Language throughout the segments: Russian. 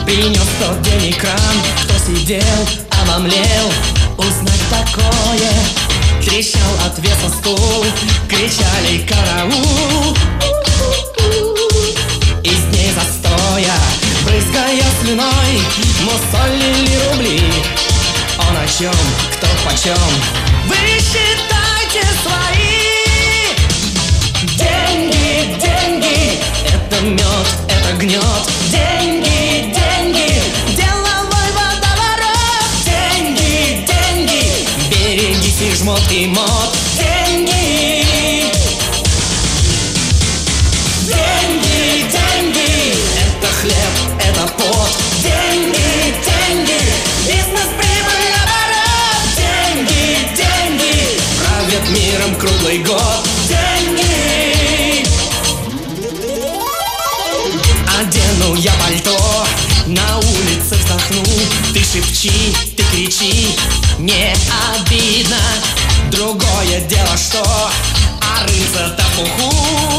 Принес тот день экран, кто сидел, обомлел узнать такое. Трещал от веса стул, кричали караул. Из дней застоя, брызгая слюной, мусолили рубли. Он о чем, кто почем, вы считайте свои. Деньги, деньги, это мед, это гнет. Деньги, деньги, деловой водоворот. Деньги, деньги, берегись и жмот и мод. Деньги, деньги, деньги, это хлеб, это пот. Деньги, деньги, бизнес, прибыль, оборот. Деньги, деньги, правят миром круглый год. Деньги. Одену я пальто, на улице вздохну. Ты шепчи, ты кричи, не обидно. Другое дело, что рыльца-то пуху.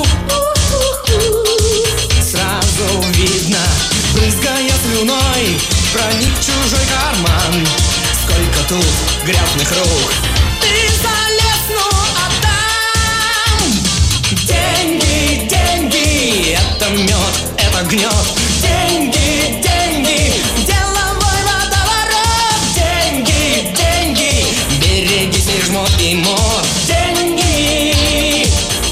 Сразу видно, брызгая слюной, проник в чужой карман. Сколько тут грязных рук, ты залез, ну отдам. Деньги, деньги, это мед, это гнет. Деньги, деньги, деловой водоворот. Деньги, деньги, берегись и жмот и мод. Деньги,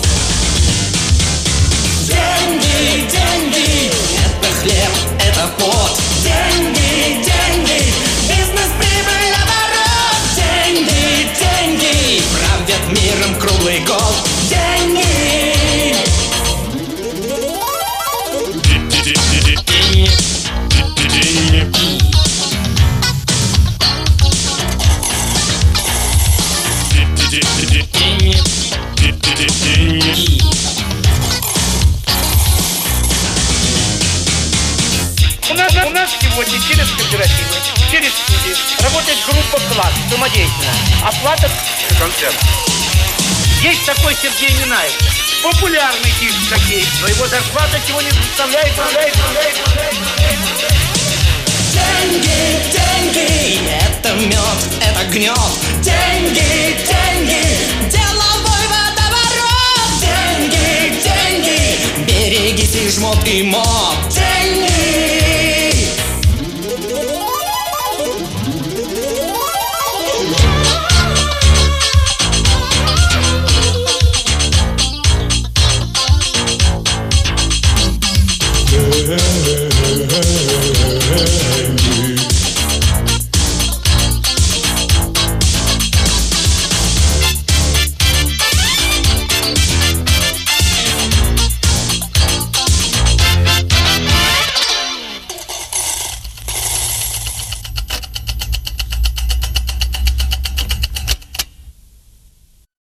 деньги, деньги, это хлеб, это пот. Деньги, деньги, бизнес, прибыль, оборот. Деньги, деньги, правят миром круглый год. Деньги. У нас сегодня через кооперативы, через студии работает группа «Класс» самодеятельная. Оплата концерт. Есть такой Сергей Минаев, популярный диск-жокей, но его зарплата сегодня составляет. Деньги, деньги, это мед, это гнет. Деньги, деньги, деловой водоворот. Деньги, деньги, берегись и жмот и мод.